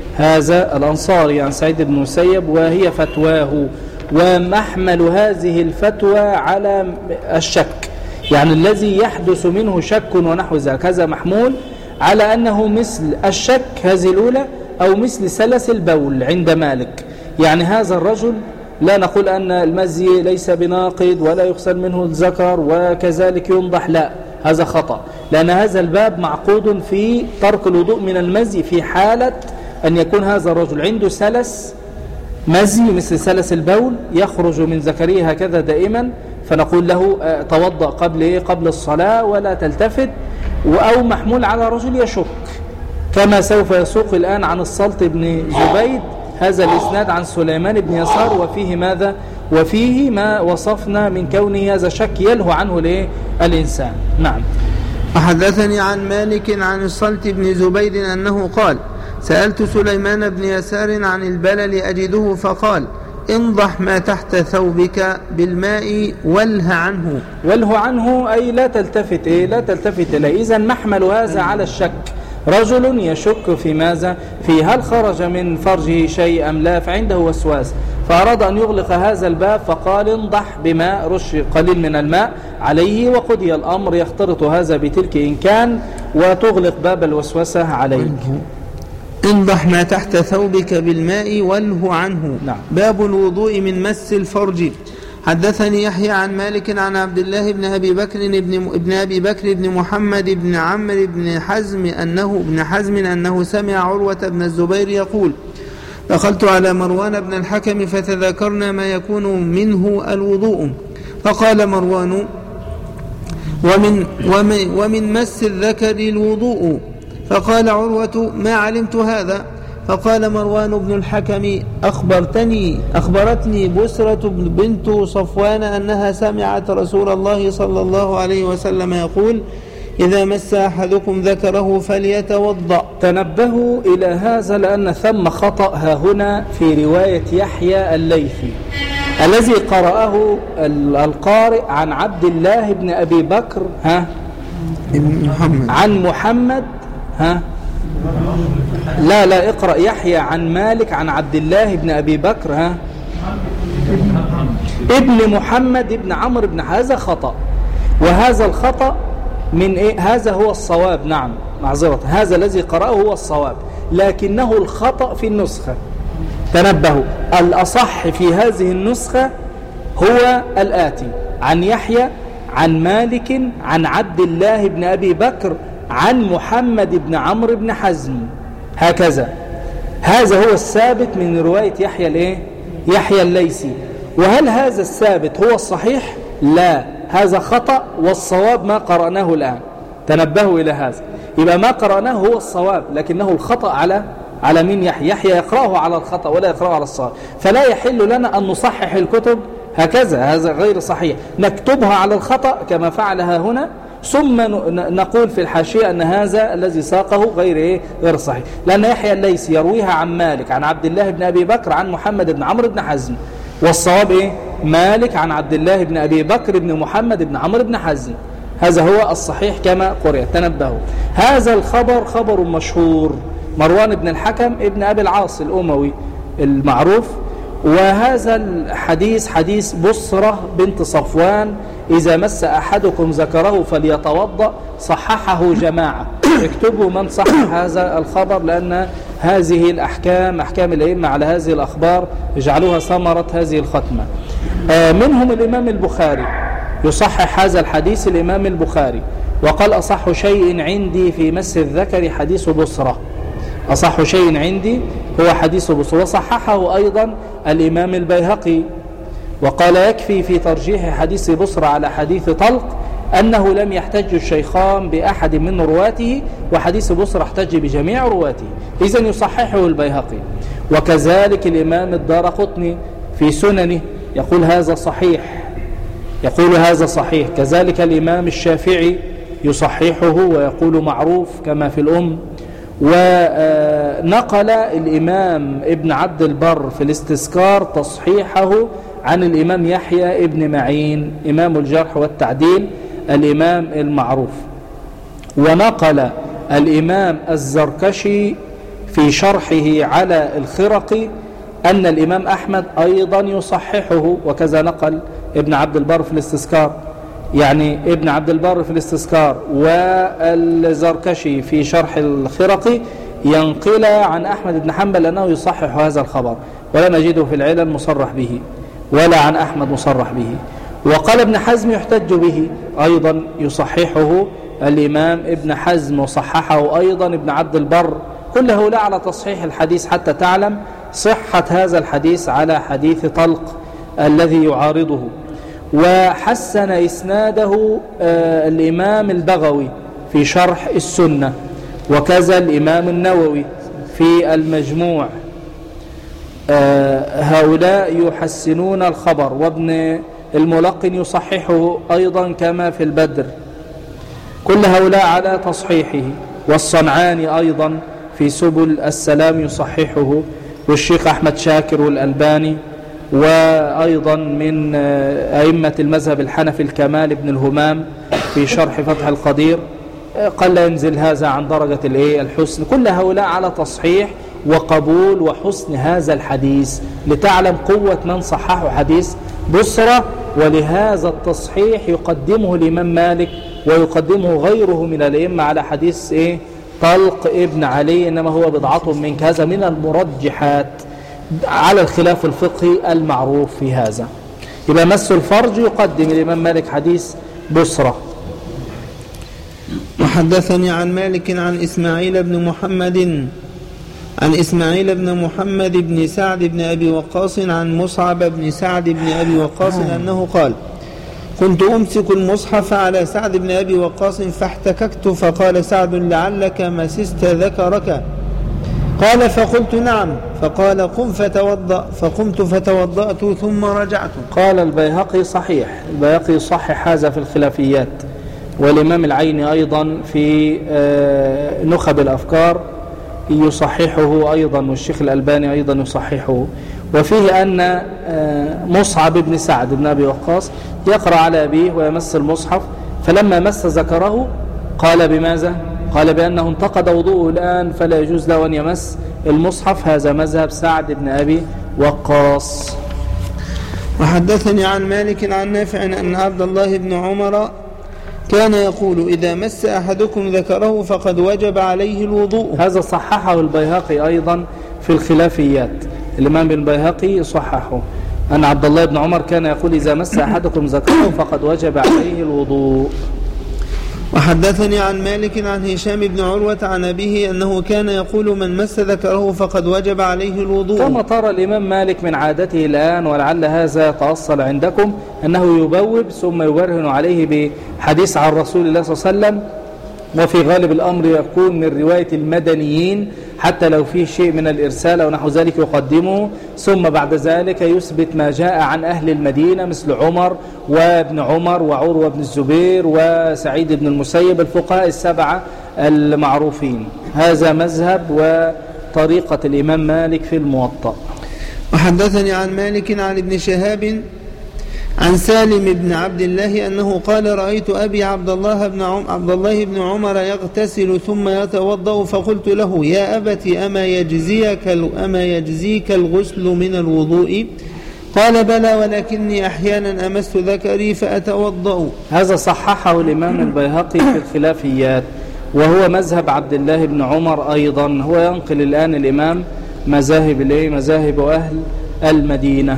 هذا الأنصاري عن سعيد بن المسيب، وهي فتواه، ومحمل هذه الفتوى على الشك، يعني الذي يحدث منه شك ونحو ذلك، هذا محمول على أنه مثل الشك هذه الأولى أو مثل سلس البول عند مالك. يعني هذا الرجل لا نقول أن المزي ليس بناقض ولا يغسل منه الذكر وكذلك ينضح، لا، هذا خطأ، لأن هذا الباب معقود في ترك الوضوء من المزي في حالة أن يكون هذا الرجل عنده سلس مزي مثل سلس البول يخرج من ذكره هكذا دائما، فنقول له توضأ قبل إيه؟ قبل الصلاة ولا تلتفت. أو محمول على رجل يشك، كما سوف يسوق الآن عن السلط بن زبيد هذا الإسناد عن سليمان بن يسار، وفيه ماذا؟ وفيه ما وصفنا من كونه هذا شك يلهو عنه ليه الإنسان. نعم. وحدثني عن مالك عن السلط بن زبيد أنه قال سألت سليمان بن يسار عن البلل أجده فقال انضح ما تحت ثوبك بالماء واله عنه. واله عنه أي لا تلتفت إيه؟ لا تلتفت إليه. إذن محمل هذا على الشك، رجل يشك في ماذا؟ في هل خرج من فرجه شيء أم لا، فعنده وسواس، فأراد أن يغلق هذا الباب فقال انضح بماء، رش قليل من الماء عليه وقضي الأمر. يختلط هذا بتلك إن كان وتغلق باب الوسوسة عليك. انضح ما تحت ثوبك بالماء واله عنه. نعم. باب الوضوء من مس الفرج. حدثني يحيى عن مالك عن عبد الله بن أبي بكر بن ابن أبي بكر بن محمد بن عمرو بن حزم أنه ابن حزم أنه سمع عروة بن الزبير يقول دخلت على مروان بن الحكم فتذكرنا ما يكون منه الوضوء، فقال مروان ومن, ومن, ومن مس الذكر الوضوء، فقال عروة ما علمت هذا، فقال مروان بن الحكم أخبرتني أخبرتني بسرة بنت صفوان أنها سمعت رسول الله صلى الله عليه وسلم يقول إذا مس أحدكم ذكره فليتوضأ. تنبهوا إلى هذا لأن ثم خطأ ها هنا في رواية يحيى الليثي الذي قرأه القارئ عن عبد الله بن أبي بكر ها محمد عن محمد ها لا لا اقرأ يحيى عن مالك عن عبد الله بن أبي بكر ها ابن محمد ابن عمرو بن، هذا خطأ، وهذا الخطأ من إيه؟ هذا هو الصواب. نعم معذرة، هذا الذي قرأه هو الصواب، لكنه الخطأ في النسخة. تنبهوا، الأصح في هذه النسخة هو الآتي: عن يحيى عن مالك عن عبد الله بن أبي بكر عن محمد بن عمرو بن حزم، هكذا. هذا هو الثابت من رواية يحيى الايه يحيى الليثي. وهل هذا الثابت هو الصحيح؟ لا، هذا خطأ، والصواب ما قرأناه الآن. تنبهوا إلى هذا. يبقى ما قرأناه هو الصواب، لكنه الخطأ على على مين؟ يحيى يحيى يقرأه على الخطأ ولا يقرأه على الصواب. فلا يحل لنا أن نصحح الكتب هكذا، هذا غير صحيح. نكتبها على الخطأ كما فعلها هنا، ثم نقول في الحاشية أن هذا الذي ساقه غير إيه؟ غير صحيح. لأن يحيى الليثي يرويها عن مالك عن عبد الله بن أبي بكر عن محمد بن عمرو بن حزم، والصواب إيه؟ مالك عن عبد الله بن أبي بكر بن محمد بن عمرو بن حزم. هذا هو الصحيح كما قرأ. تنبهوا، هذا الخبر خبر مشهور، مروان بن الحكم ابن أبي العاص الأموي المعروف. وهذا الحديث حديث بصرة بنت صفوان: إذا مس أحدكم ذكره فليتوضأ. صححه جماعة. اكتبوا من صحح هذا الخبر، لأن هذه الأحكام أحكام الأئمة على هذه الأخبار اجعلوها ثمرة هذه الختمة. منهم الإمام البخاري يصحح هذا الحديث، الإمام البخاري، وقال: أصح شيء عندي في مس الذكر حديث بصرة. أصح شيء عندي هو حديث بصرة. وصححه أيضا الإمام البيهقي، وقال: يكفي في ترجيح حديث بصرة على حديث طلق أنه لم يحتج الشيخان بأحد من رواته، وحديث بصرة احتج بجميع رواته. إذن يصححه البيهقي. وكذلك الإمام الدارقطني في سننه يقول هذا صحيح، يقول هذا صحيح. كذلك الإمام الشافعي يصححه ويقول معروف كما في الأم. ونقل الإمام ابن عبد البر في الاستذكار تصحيحه عن الإمام يحيى ابن معين إمام الجرح والتعديل الإمام المعروف. ونقل الإمام الزركشي في شرحه على الخرقي أن الإمام أحمد أيضا يصححه، وكذا نقل ابن عبد البر في الاستذكار، يعني ابن عبد البر في الاستذكار والزركشي في شرح الخرقي ينقل عن أحمد بن حنبل أنه يصحح هذا الخبر، ولا نجده في العلل مصرح به، ولا عن أحمد مصرح به. وقال ابن حزم يحتج به أيضا، يصححه الإمام ابن حزم، وصححه أيضا ابن عبد البر. كل هؤلاء على تصحيح الحديث، حتى تعلم صحة هذا الحديث على حديث طلق الذي يعارضه. وحسن إسناده آه الإمام البغوي في شرح السنة، وكذا الإمام النووي في المجموع. آه هؤلاء يحسنون الخبر. وابن الملقن يصححه أيضا كما في البدر. كل هؤلاء على تصحيحه. والصنعاني أيضا في سبل السلام يصححه، والشيخ أحمد شاكر والألباني، وأيضا من أئمة المذهب الحنفي الكمال بن الهمام في شرح فتح القدير. قال لا ينزل هذا عن درجة الحسن. كل هؤلاء على تصحيح وقبول وحسن هذا الحديث، لتعلم قوة من صححه حديث بصرة. ولهذا التصحيح يقدمه الإمام مالك ويقدمه غيره من الأئمة على حديث إيه؟ طلق ابن علي، إنما هو بضعة منك. هذا من المرجحات على الخلاف الفقهي المعروف في هذا. يبقى مس الفرج يقدم الإمام مالك حديث بصرة. وحدثني عن مالك عن إسماعيل بن محمد عن إسماعيل بن محمد بن سعد بن أبي وقاص عن مصعب بن سعد بن أبي وقاص أنه قال: كنت أمسك المصحف على سعد بن أبي وقاص فاحتككت، فقال سعد: لعلك مسست ذكرك؟ قال: فقلت: نعم. فقال: قم فتوضأ. فقمت فتوضأت ثم رجعت. قال البيهقي صحيح. البيهقي صحح هذا في الخلافيات، والإمام العيني أيضا في نخب الأفكار يصححه أيضا، والشيخ الألباني أيضا يصححه. وفيه أن مصعب بن سعد بن أبي وقاص يقرأ على أبيه ويمس المصحف، فلما مس ذكره قال بماذا؟ قال بأنه انتقد وضوءه الآن فلا يجوز له أن يمس المصحف. هذا مذهب سعد بن أبي وقاص. وحدثني عن مالك عن نافع أن عبد الله بن عمر كان يقول: إذا مس أحدكم ذكره فقد وجب عليه الوضوء. هذا صححه البيهقي أيضا في الخلافيات. الإمام البيهقي صححه أن عبد الله بن عمر كان يقول: إذا مس أحدكم ذكره فقد وجب عليه الوضوء. وحدثني عن مالك عن هشام بن عروة عن أبيه أنه كان يقول من مس ذكره فقد وجب عليه الوضوء. كما ترى الإمام مالك من عادته الآن، ولعل هذا تأصل عندكم، أنه يبوب ثم يبرهن عليه بحديث عن رسول الله صلى الله عليه وسلم، وفي غالب الأمر يكون من رواية المدنيين حتى لو فيه شيء من الإرسال أو نحو ذلك يقدمه، ثم بعد ذلك يثبت ما جاء عن أهل المدينة مثل عمر وابن عمر وعروة بن الزبير وسعيد بن المسيب، الفقهاء السبعة المعروفين. هذا مذهب وطريقة الإمام مالك في الموطأ. وحدثني عن مالك عن ابن شهاب عن سالم بن عبد الله أنه قال رأيت أبي عبد الله بن عم عبد الله بن عمر يغتسل ثم يتوضأ، فقلت له يا أبت أما يجزيك أما يجزيك الغسل من الوضوء؟ قال بلى ولكني أحيانا أمس ذكري فأتوضأ. هذا صححه الإمام البيهقي في الخلافيات، وهو مذهب عبد الله بن عمر أيضا. هو ينقل الآن الإمام مذاهب الايه مذاهب أهل المدينة.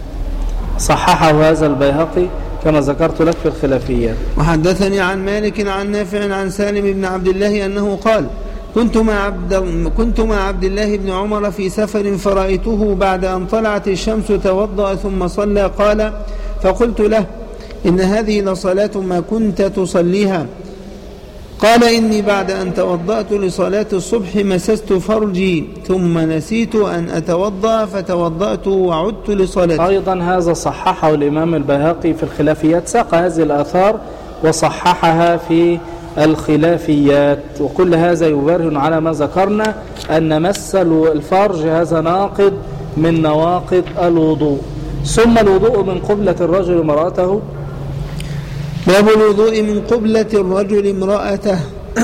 صححه هذا البيهقي كما ذكرت لك في الخلافيات. وحدثني عن مالك عن نافع عن سالم بن عبد الله أنه قال كنت مع عبد كنت مع عبد الله بن عمر في سفر فرأيته بعد أن طلعت الشمس توضأ ثم صلى. قال فقلت له إن هذه لصلاة ما كنت تصليها؟ قال إني بعد أن توضأت لصلاة الصبح مسست فرجي ثم نسيت أن أتوضأ فتوضأت وعدت لصلاة. أيضا هذا صححه الإمام البيهقي في الخلافيات، ساق هذه الآثار وصححها في الخلافيات. وكل هذا يبرهن على ما ذكرنا أن مس الفرج هذا ناقض من نواقض الوضوء. ثم الوضوء من قبلة الرجل امرأته. باب الوضوء من قبلة الرجل امرأته.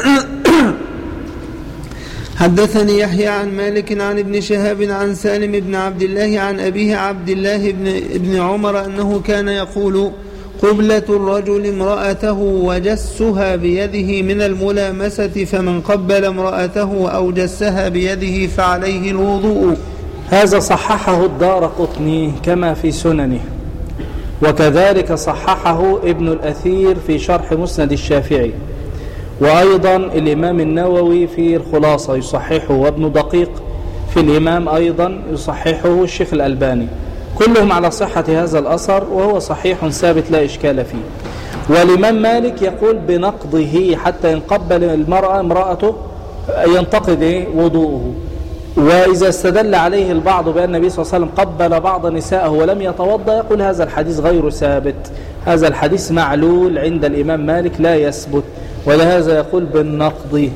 حدثني يحيى عن مالك عن ابن شهاب عن سالم بن عبد الله عن أبيه عبد الله بن, ابن عمر أنه كان يقول قبلة الرجل امرأته وجسها بيده من الملامسة، فمن قبل امرأته أو جسها بيده فعليه الوضوء. هذا صححه الدارقطني كما في سننه، وكذلك صححه ابن الأثير في شرح مسند الشافعي، وأيضا الإمام النووي في الخلاصة يصححه، وابن دقيق في الإمام أيضا يصححه الشيخ الألباني، كلهم على صحة هذا الأثر وهو صحيح ثابت لا إشكال فيه. والإمام مالك يقول بنقضه حتى ينقبل المرأة امرأته ينتقض وضوءه. وإذا استدل عليه البعض بأن النبي صلى الله عليه وسلم قبل بعض نسائه ولم يتوضأ يقول هذا الحديث غير ثابت، هذا الحديث معلول عند الإمام مالك لا يثبت، ولهذا يقول بالنقض.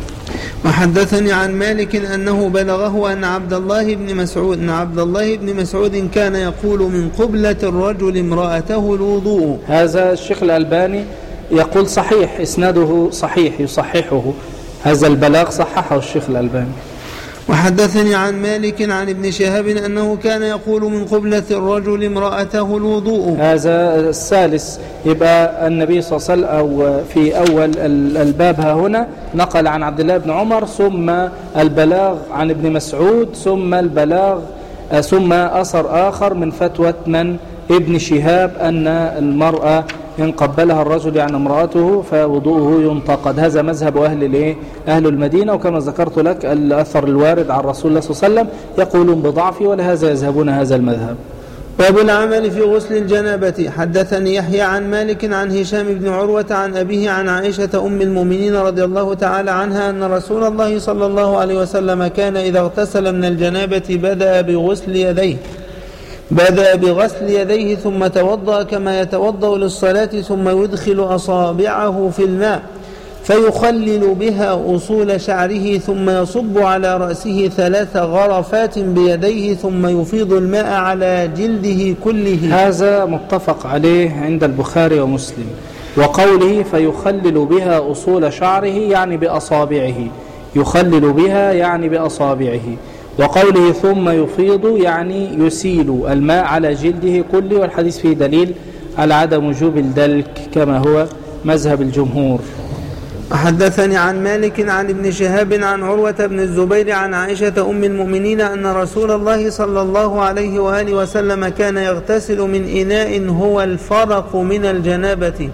وحدثني عن مالك أنه بلغه أن عبد الله بن مسعود أن عبد الله بن مسعود كان يقول من قبلة الرجل امرأته الوضوء. هذا الشيخ الألباني يقول صحيح، إسناده صحيح يصححه، هذا البلاغ صححه الشيخ الألباني. وحدثني عن مالك عن ابن شهاب أنه كان يقول من قبلة الرجل امرأته الوضوء. هذا الثالث، يبقى النبي صلى الله عليه وسلم أو في أول الباب ها هنا نقل عن عبد الله بن عمر، ثم البلاغ عن ابن مسعود، ثم البلاغ ثم أثر آخر من فتوى من ابن شهاب أن المرأة إن قبلها الرجل يعني امرأته فوضوءه ينتقد. هذا مذهب أهل الايه أهل المدينة، وكما ذكرت لك الأثر الوارد عن رسول الله صلى الله عليه وسلم يقولون بضعفه، ولهذا يذهبون هذا المذهب. باب العمل في غسل الجنابة. حدثني يحيى عن مالك عن هشام بن عروة عن أبيه عن عائشة أم المؤمنين رضي الله تعالى عنها أن رسول الله صلى الله عليه وسلم كان إذا اغتسل من الجنابة بدأ بغسل يديه بدأ بغسل يديه ثم توضأ كما يتوضأ للصلاة، ثم يدخل أصابعه في الماء فيخلل بها أصول شعره، ثم يصب على رأسه ثلاث غرفات بيديه، ثم يفيض الماء على جلده كله. هذا متفق عليه عند البخاري ومسلم. وقوله فيخلل بها أصول شعره يعني بأصابعه، يخلل بها يعني بأصابعه. وقوله ثم يفيض يعني يسيل الماء على جلده كله، والحديث فيه دليل على عدم وجوب الدلك كما هو مذهب الجمهور. حدثني عن مالك عن ابن شهاب عن عروة بن الزبير عن عائشة أم المؤمنين أن رسول الله صلى الله عليه وآله وسلم كان يغتسل من إناء هو الفرق من الجنابة.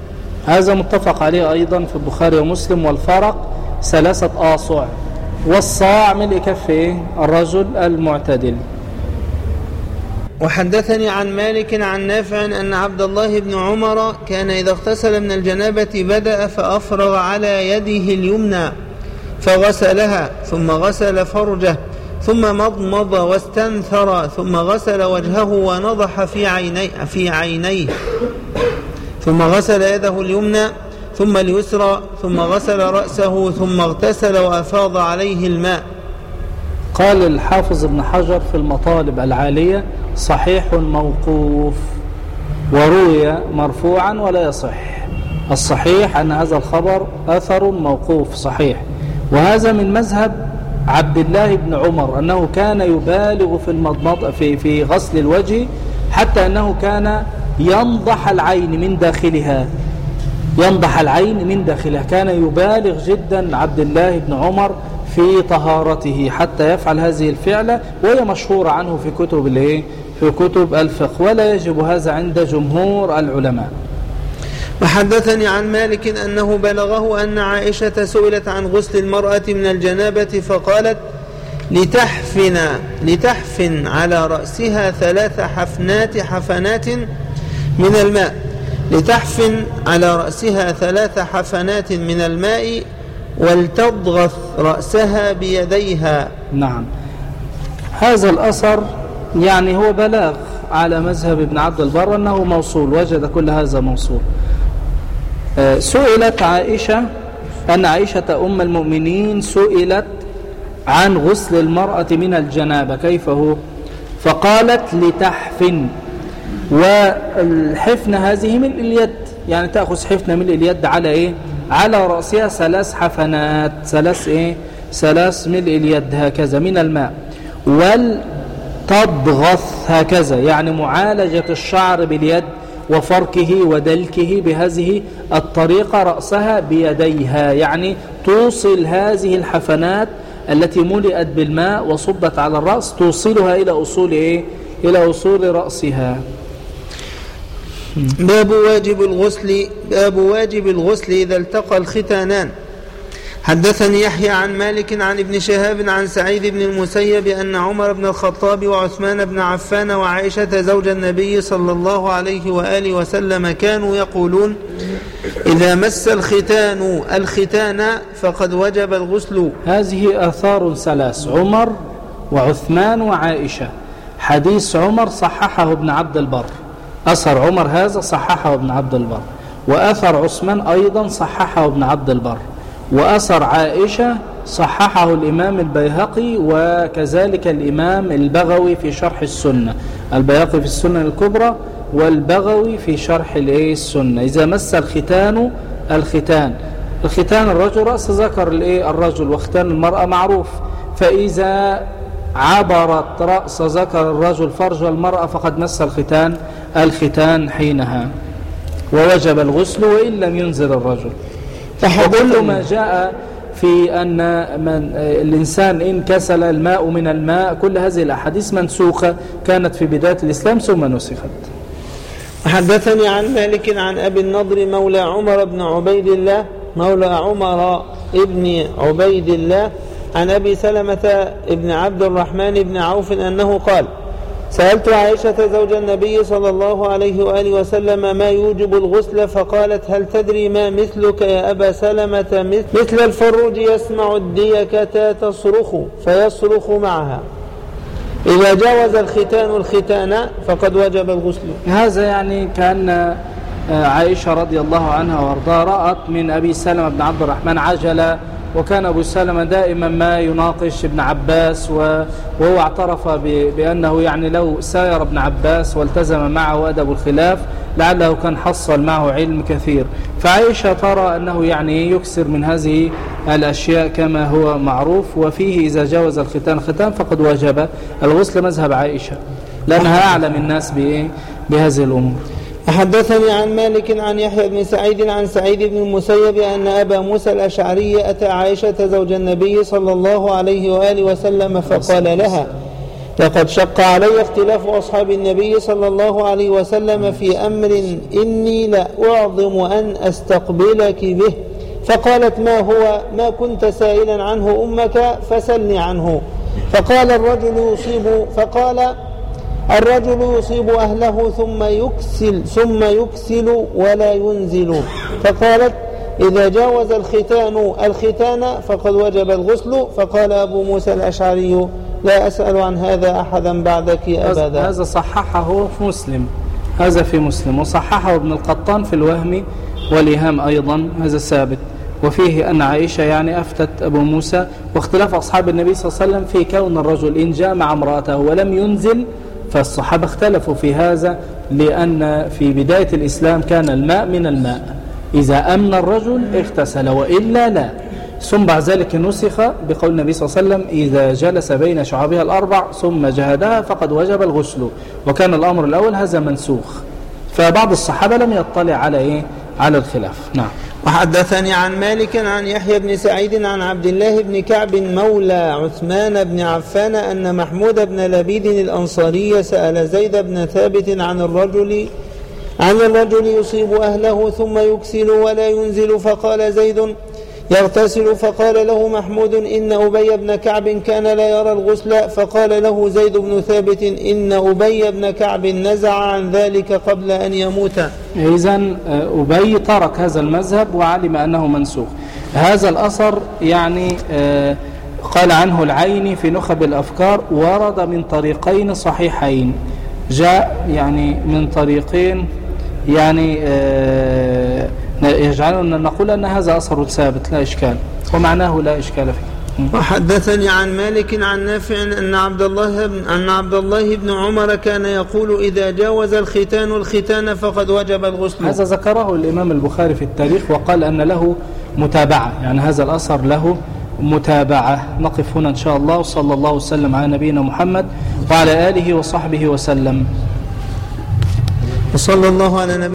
هذا متفق عليه أيضا في البخاري ومسلم. والفرق ثلاثة آصع، والصاع ملء كف الرجل المعتدل. وحدثني عن مالك عن نافع أن عبد الله بن عمر كان إذا اغتسل من الجنابة بدأ فأفرغ على يده اليمنى فغسلها، ثم غسل فرجه، ثم مضمض واستنثر، ثم غسل وجهه ونضح في عينيه, في عينيه ثم غسل يده اليمنى ثم اليسرى، ثم غسل رأسه، ثم اغتسل وأفاض عليه الماء. قال الحافظ ابن حجر في المطالب العالية: صحيح موقوف، وروي مرفوعا ولا يصح. الصحيح أن هذا الخبر أثر موقوف صحيح، وهذا من مذهب عبد الله بن عمر، أنه كان يبالغ في المضمض في في غسل الوجه، حتى أنه كان ينضح العين من داخلها، ينضح العين من داخلها، كان يبالغ جدا عبد الله بن عمر في طهارته حتى يفعل هذه الفعلة، وهي مشهورة عنه في كتب الايه في كتب الفقه، ولا يجب هذا عند جمهور العلماء. وحدثني عن مالك أنه بلغه أن عائشة سئلت عن غسل المرأة من الجنابة فقالت: لتحفن لتحفن على رأسها ثلاث حفنات حفنات من الماء لتحفن على رأسها ثلاث حفنات من الماء ولتضغط رأسها بيديها. نعم، هذا الأثر يعني هو بلاغ على مذهب ابن عبد البر أنه موصول، وجد كل هذا موصول. سئلت عائشة، أن عائشة أم المؤمنين سئلت عن غسل المرأة من الجنابة كيف هو، فقالت: لتحفن. والحفن هذه ملء اليد، يعني تأخذ حفنة ملء اليد على إيه؟ على رأسها ثلاث حفنات، ثلاث إيه؟ ثلاث ملء اليد هكذا من الماء، والتضغط هكذا، يعني معالجة الشعر باليد وفركه ودلكه بهذه الطريقة، رأسها بيديها، يعني توصل هذه الحفنات التي ملئت بالماء وصبت على الرأس، توصلها إلى أصول إيه؟ إلى أصول رأسها. باب واجب الغسل باب واجب الغسل إذا التقى الختانان. حدثني يحيى عن مالك عن ابن شهاب عن سعيد بن المسيب أن عمر بن الخطاب وعثمان بن عفان وعائشة زوج النبي صلى الله عليه وآله وسلم كانوا يقولون: إذا مس الختان الختان فقد وجب الغسل. هذه آثار ثلاث: عمر وعثمان وعائشة. حديث عمر صححه ابن عبد البر، أثر عمر هذا صححه ابن عبد البر، وأثر عثمان أيضا صححه ابن عبد البر، وأثر عائشة صححه الإمام البيهقي، وكذلك الإمام البغوي في شرح السنة، البيهقي في السنة الكبرى والبغوي في شرح السنة. إذا مس الختان الختان الختان الرجل رأس ذكر الرجل، وختان المرأة معروف، فإذا عبرت رأس ذكر الرجل فرج المرأة فقد مس الختان الختان حينها، ووجب الغسل وإن لم ينزل الرجل. وكل ما جاء في أن من الإنسان إن كسل الماء من الماء، كل هذه الأحاديث منسوخة، كانت في بداية الإسلام ثم نسخت. حدثني عن مالك عن أبي النضر مولى عمر بن عبيد الله مولى عمر ابن عبيد الله عن أبي سلمة ابن عبد الرحمن بن عوف أنه قال: سألت عائشة زوج النبي صلى الله عليه وآله وسلم ما يوجب الغسل، فقالت: هل تدري ما مثلك يا أبا سلمة؟ مثل الفروج يسمع الديكة تصرخ فيصرخ معها، إذا جاوز الختان الختان فقد وجب الغسل. هذا يعني كان عائشة رضي الله عنها وارضاها رأت من أبي سلمة بن عبد الرحمن عجلة، وكان أبو سلمة دائما ما يناقش ابن عباس، وهو اعترف بأنه يعني لو ساير ابن عباس والتزم معه أدب الخلاف لعله كان حصل معه علم كثير. فعائشة ترى أنه يعني يكسر من هذه الأشياء كما هو معروف، وفيه إذا جاوز الختان ختان فقد وجب الغسل، مذهب عائشة، لأنها أعلم الناس بهذه الأمور. حدثني عن مالك عن يحيى بن سعيد عن سعيد بن المسيب أن أبا موسى الأشعري أتى عائشة زوج النبي صلى الله عليه وآله وسلم فقال لها: لقد شق علي اختلاف أصحاب النبي صلى الله عليه وسلم في أمر إني لأعظم أن أستقبلك به. فقالت ما هو؟ ما كنت سائلا عنه أمك فسلني عنه. فقال الرجل يصيب فقال الرجل يصيب أهله ثم يكسل ثم يكسل ولا ينزل. فقالت إذا جاوز الختان الختان فقد وجب الغسل. فقال أبو موسى الأشعري لا أسأل عن هذا أحدا بعدك أبدا. هذا صححه في مسلم، هذا في مسلم، وصححه ابن القطان في الوهم والإيهام أيضا، هذا ثابت. وفيه أن عائشة يعني أفتت أبو موسى. واختلاف أصحاب النبي صلى الله عليه وسلم في كون الرجل إن جامع امرأته ولم ينزل، فالصحابة اختلفوا في هذا، لأن في بداية الإسلام كان الماء من الماء، إذا أمن الرجل اغتسل وإلا لا. ثم بعد ذلك نسخ بقول النبي صلى الله عليه وسلم إذا جلس بين شعابها الأربع ثم جهدها فقد وجب الغسل، وكان الأمر الأول هذا منسوخ. فبعض الصحابة لم يطلع على إيه؟ على الخلاف. نعم. وحدثني عن مالك عن يحيى بن سعيد عن عبد الله بن كعب مولى عثمان بن عفان أن محمود بن لبيد الأنصاري سأل زيد بن ثابت عن الرجل عن الرجل يصيب أهله ثم يكسل ولا ينزل. فقال زيد يغتسل. فقال له محمود إن أبي بن كعب كان لا يرى الغسل. فقال له زيد بن ثابت إن أبي بن كعب نزع عن ذلك قبل أن يموت. إذن أبي ترك هذا المذهب وعلم أنه منسوخ. هذا الأثر يعني قال عنه العيني في نخب الأفكار ورد من طريقين صحيحين، جاء يعني من طريقين يعني يجعلنا نقول أن هذا أثر ثابت لا إشكال، ومعناه لا إشكال فيه. وحدثني عن مالك عن نافع أن عبد الله بن أن عبد الله بن عمر كان يقول إذا جاوز الختان الختان فقد وجب الغسل. هذا ذكره الإمام البخاري في التاريخ وقال أن له متابعة، يعني هذا الأثر له متابعة. نقف هنا إن شاء الله، وصلى الله وسلم على نبينا محمد وعلى آله وصحبه وسلم. وصلى الله على نبينا